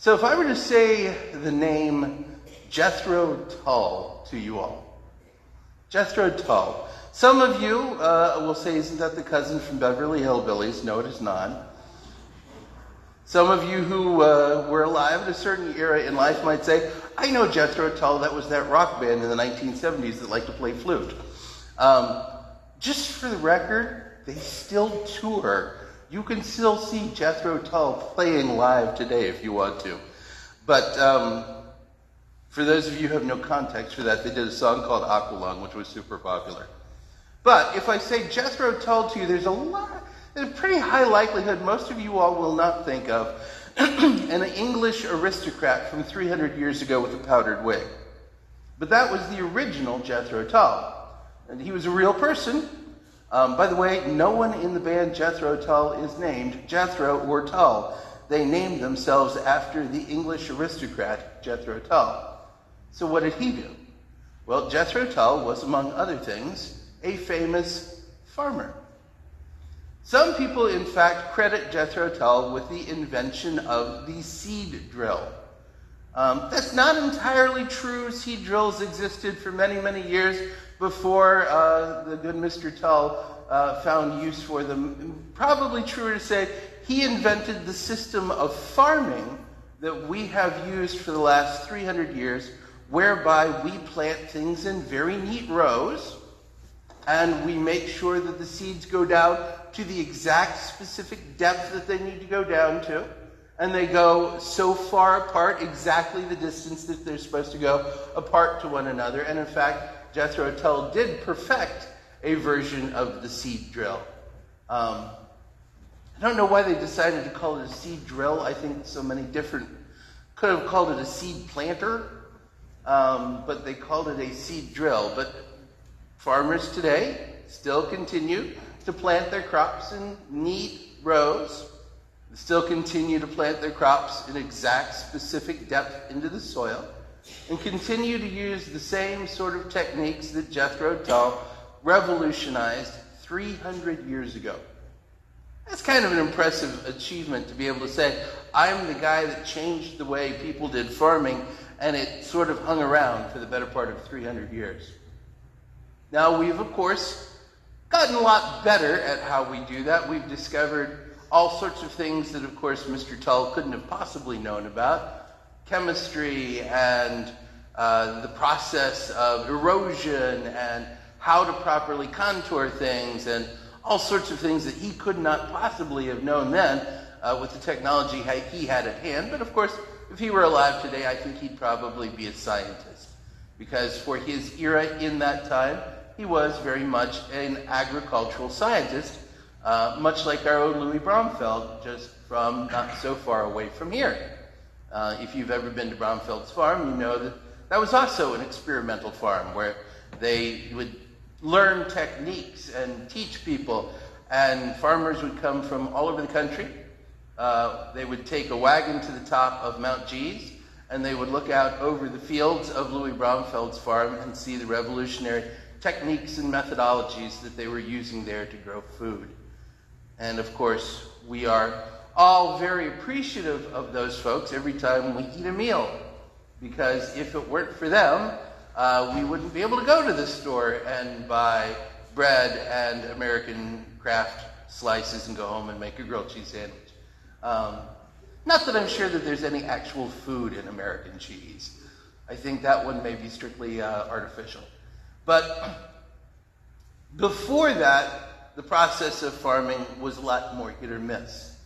So if I were to say the name Jethro Tull to you all, Jethro Tull. Some of you will say, isn't that the cousin from Beverly Hillbillies? No, it is not. Some of you who were alive at a certain era in life might say, I know Jethro Tull, that was that rock band in the 1970s that liked to play flute. Just for the record, they still tour. You can still see Jethro Tull playing live today if you want to. But for those of you who have no context for that, they did a song called Aqualung, which was super popular. But if I say Jethro Tull to you, there's a pretty high likelihood most of you all will not think of an English aristocrat from 300 years ago with a powdered wig. But that was the original Jethro Tull. And he was a real person. By the way, no one in the band Jethro Tull is named Jethro or Tull. They named themselves after the English aristocrat Jethro Tull. So what did he do? Well, Jethro Tull was, among other things, a famous farmer. Some people, in fact, credit Jethro Tull with the invention of the seed drill. That's not entirely true. Seed drills existed for many, many years before the good Mr. Tull found use for them. Probably truer to say he invented the system of farming that we have used for the last 300 years, whereby we plant things in very neat rows, and we make sure that the seeds go down to the exact specific depth that they need to go down to, and they go so far apart, exactly the distance that they're supposed to go apart to one another. And in fact, Jethro Tull did perfect a version of the seed drill. I don't know why they decided to call it a seed drill. I think so many different could have called it a seed planter, but they called it a seed drill. But farmers today still continue to plant their crops in neat rows, still continue to plant their crops in exact specific depth into the soil, and continue to use the same sort of techniques that Jethro Tull revolutionized 300 years ago. That's kind of an impressive achievement to be able to say, I'm the guy that changed the way people did farming, and it sort of hung around for the better part of 300 years. Now, we've, of course, gotten a lot better at how we do that. We've discovered all sorts of things that, of course, Mr. Tull couldn't have possibly known about. Chemistry and the process of erosion and how to properly contour things and all sorts of things that he could not possibly have known then with the technology he had at hand. But, of course, if he were alive today, I think he'd probably be a scientist, because for his era in that time, he was very much an agricultural scientist, much like our own Louis Bromfeld, just from not so far away from here. If you've ever been to Bromfeld's farm, you know that that was also an experimental farm where they would learn techniques and teach people, and farmers would come from all over the country. They would take a wagon to the top of Mount Gees, and they would look out over the fields of Louis Bromfeld's farm and see the revolutionary techniques and methodologies that they were using there to grow food. And of course, we are all very appreciative of those folks every time we eat a meal, because if it weren't for them, we wouldn't be able to go to the store and buy bread and American craft slices and go home and make a grilled cheese sandwich. Not that I'm sure that there's any actual food in American cheese. I think that one may be strictly artificial. But before that, the process of farming was a lot more hit or miss.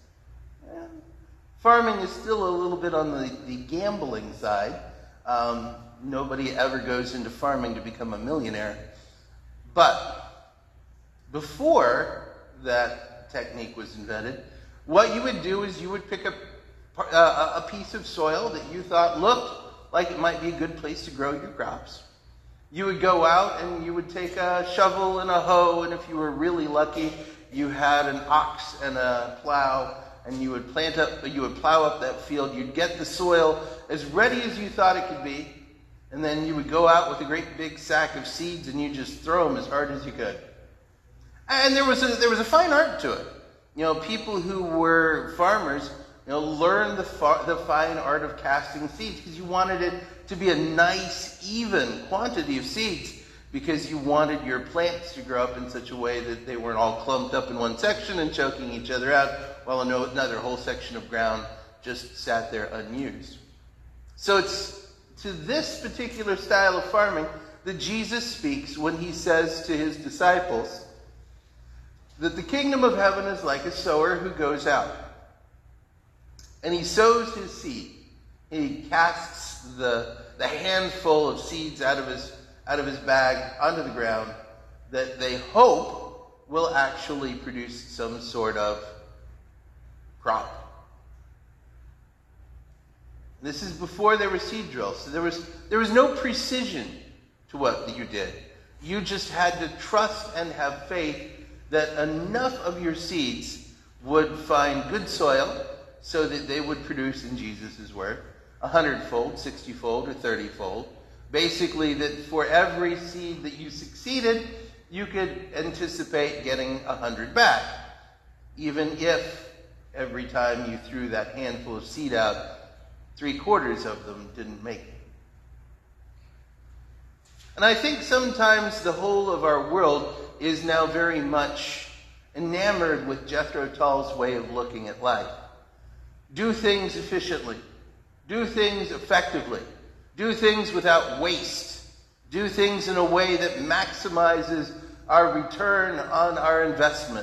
Farming is still a little bit on the gambling side. Nobody ever goes into farming to become a millionaire. But before that technique was invented, what you would do is you would pick a piece of soil that you thought looked like it might be a good place to grow your crops. You would go out and you would take a shovel and a hoe, and if you were really lucky, you had an ox and a plow, and you would plow up that field. You'd get the soil as ready as you thought it could be, and then you would go out with a great big sack of seeds and you just throw them as hard as you could. And there was a fine art to it. You know, people who were farmers, learn the fine art of casting seeds, because you wanted it to be a nice, even quantity of seeds, because you wanted your plants to grow up in such a way that they weren't all clumped up in one section and choking each other out, while another whole section of ground just sat there unused. So it's to this particular style of farming that Jesus speaks when he says to his disciples that the kingdom of heaven is like a sower who goes out and he sows his seed. He casts the handful of seeds out of his bag onto the ground that they hope will actually produce some sort of crop. This is before there were seed drills, so there was no precision to what you did. You just had to trust and have faith that enough of your seeds would find good soil so that they would produce, in Jesus' word, 100-fold, 60-fold, or 30-fold. Basically, that for every seed that you succeeded, you could anticipate getting 100 back, even if every time you threw that handful of seed out, 3/4 of them didn't make it. And I think sometimes the whole of our world is now very much enamored with Jethro Tull's way of looking at life. Do things efficiently. Do things effectively. Do things without waste. Do things in a way that maximizes our return on our investment.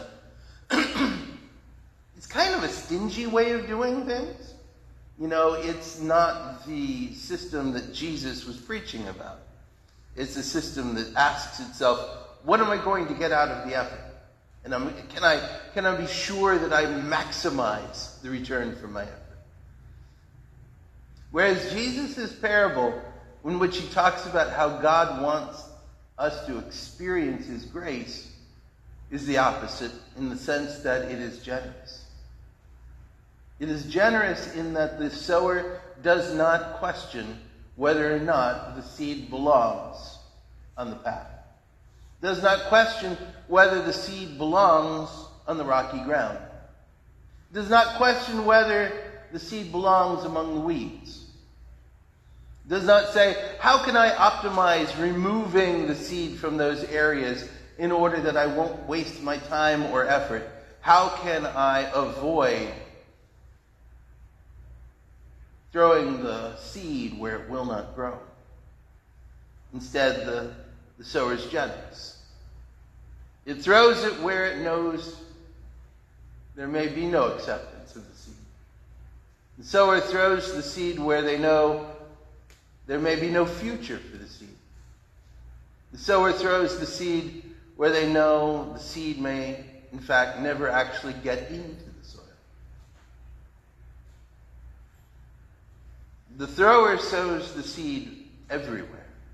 It's kind of a stingy way of doing things. It's not the system that Jesus was preaching about. It's a system that asks itself, what am I going to get out of the effort? And can I be sure that I maximize the return from my effort? Whereas Jesus' parable, in which he talks about how God wants us to experience his grace, is the opposite in the sense that it is generous. It is generous in that the sower does not question whether or not the seed belongs on the path. Does not question whether the seed belongs on the rocky ground. Does not question whether the seed belongs among the weeds. Does not say, how can I optimize removing the seed from those areas in order that I won't waste my time or effort? How can I avoid throwing the seed where it will not grow? Instead, the sower is generous. It throws it where it knows there may be no acceptance of the seed. The sower throws the seed where they know there may be no future for the seed. The sower throws the seed where they know the seed may, in fact, never actually get into the soil. The thrower sows the seed everywhere.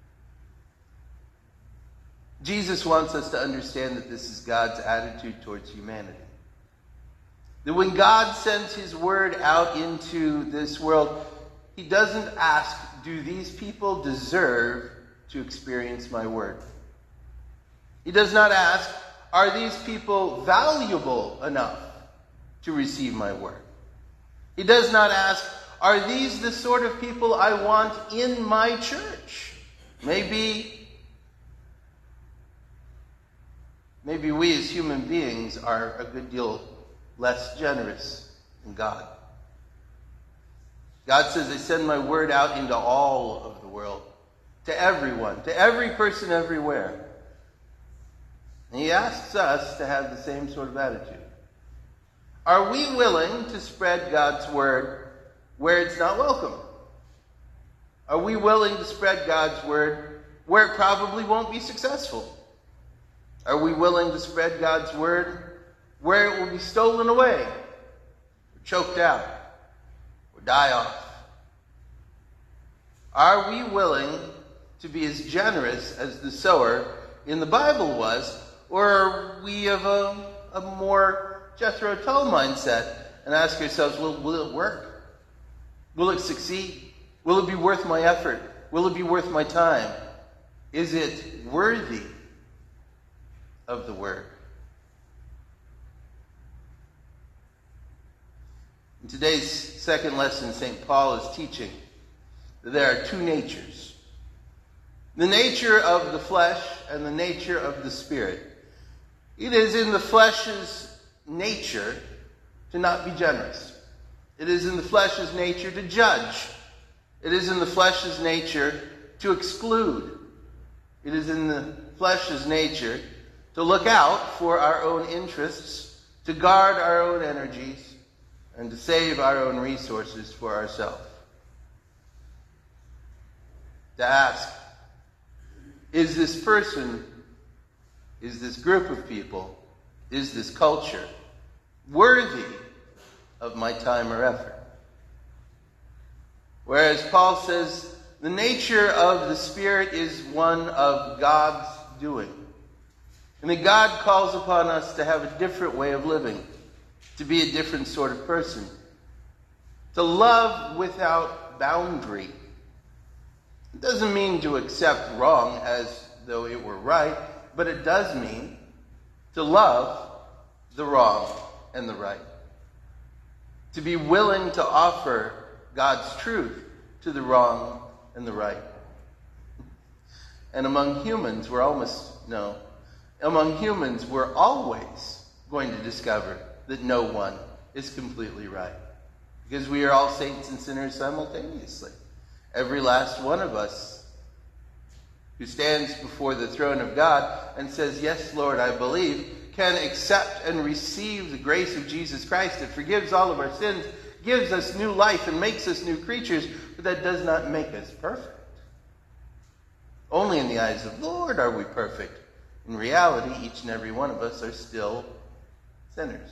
Jesus wants us to understand that this is God's attitude towards humanity. That when God sends his word out into this world, he doesn't ask, do these people deserve to experience my word? He does not ask, are these people valuable enough to receive my word? He does not ask, are these the sort of people I want in my church? Maybe we as human beings are a good deal less generous than God. God says, I send my word out into all of the world, to everyone, to every person everywhere. And he asks us to have the same sort of attitude. Are we willing to spread God's word where it's not welcome? Are we willing to spread God's word where it probably won't be successful? Are we willing to spread God's word where it will be stolen away, or choked out, or die off? Are we willing to be as generous as the sower in the Bible was, or are we of a more Jethro Tull mindset and ask ourselves, will it work? Will it succeed? Will it be worth my effort? Will it be worth my time? Is it worthy of the word? In today's second lesson, St. Paul is teaching that there are two natures. The nature of the flesh and the nature of the spirit. It is in the flesh's nature to not be generous. It is in the flesh's nature to judge. It is in the flesh's nature to exclude. It is in the flesh's nature to look out for our own interests, to guard our own energies, and to save our own resources for ourselves. To ask, is this person, is this group of people, is this culture worthy of my time or effort? Whereas Paul says the nature of the Spirit is one of God's doing. And that God calls upon us to have a different way of living, to be a different sort of person, to love without boundary. It doesn't mean to accept wrong as though it were right, but it does mean to love the wrong and the right. To be willing to offer God's truth to the wrong and the right. And among humans, we're always going to discover that no one is completely right. Because we are all saints and sinners simultaneously. Every last one of us who stands before the throne of God and says, "Yes, Lord, I believe," can accept and receive the grace of Jesus Christ that forgives all of our sins, gives us new life, and makes us new creatures, but that does not make us perfect. Only in the eyes of the Lord are we perfect. In reality, each and every one of us are still sinners.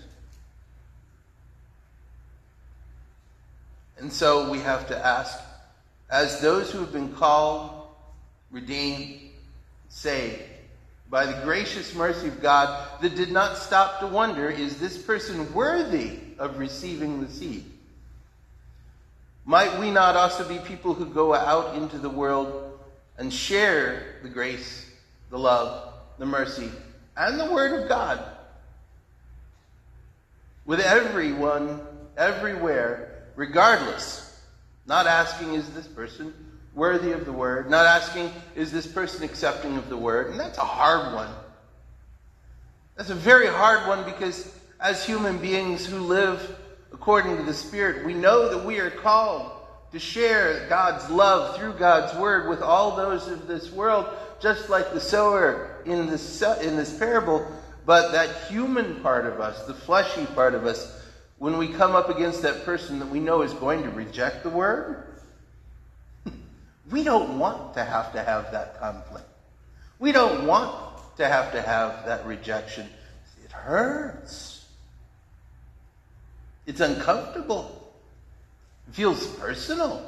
And so we have to ask, as those who have been called, redeemed, saved, by the gracious mercy of God that did not stop to wonder, is this person worthy of receiving the seed? Might we not also be people who go out into the world and share the grace, the love, the mercy, and the Word of God with everyone, everywhere, regardless? Not asking, is this person worthy of the Word? Not asking, is this person accepting of the Word? And that's a hard one. That's a very hard one, because as human beings who live according to the Spirit, we know that we are called to share God's love through God's Word with all those of this world, just like the sower in this parable. But that human part of us, the fleshy part of us, when we come up against that person that we know is going to reject the Word, we don't want to have that conflict. We don't want to have that rejection. It hurts. It's uncomfortable. It feels personal.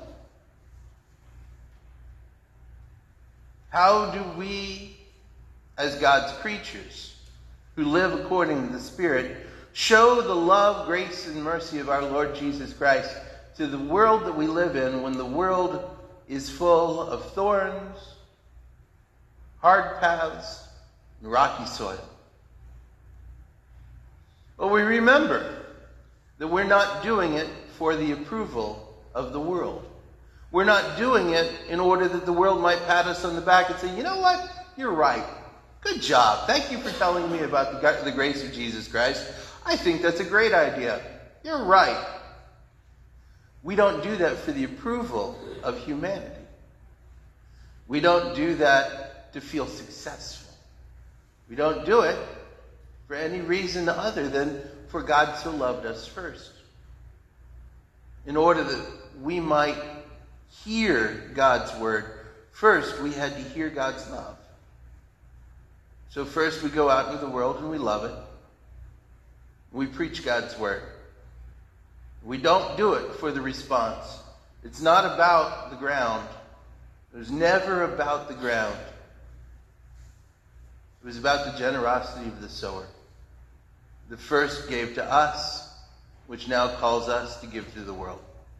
How do we, as God's creatures, who live according to the Spirit, show the love, grace, and mercy of our Lord Jesus Christ to the world that we live in, when the world is full of thorns, hard paths, and rocky soil? Well, we remember that we're not doing it for the approval of the world. We're not doing it in order that the world might pat us on the back and say, "You know what? You're right. Good job. Thank you for telling me about the grace of Jesus Christ. I think that's a great idea. You're right." We don't do that for the approval of humanity. We don't do that to feel successful. We don't do it for any reason other than for God so loved us first. In order that we might hear God's Word, first we had to hear God's love. So first we go out into the world and we love it. We preach God's Word. We don't do it for the response. It's not about the ground. It was never about the ground. It was about the generosity of the sower. The first gave to us, which now calls us to give to the world.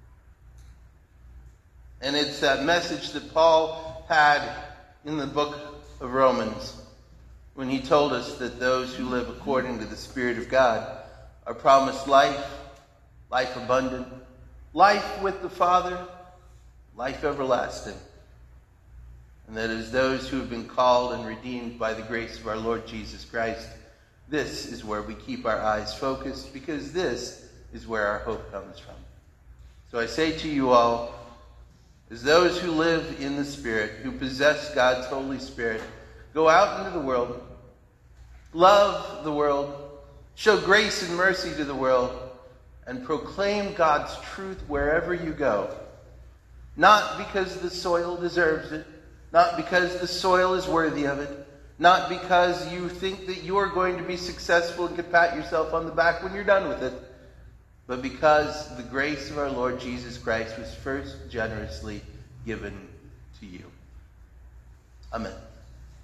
And it's that message that Paul had in the book of Romans, when he told us that those who live according to the Spirit of God are promised life life abundant, life with the Father, life everlasting. And that as those who have been called and redeemed by the grace of our Lord Jesus Christ, this is where we keep our eyes focused, because this is where our hope comes from. So I say to you all, as those who live in the Spirit, who possess God's Holy Spirit, go out into the world, love the world, show grace and mercy to the world, and proclaim God's truth wherever you go. Not because the soil deserves it, not because the soil is worthy of it, not because you think that you're going to be successful and can pat yourself on the back when you're done with it, but because the grace of our Lord Jesus Christ was first generously given to you. Amen.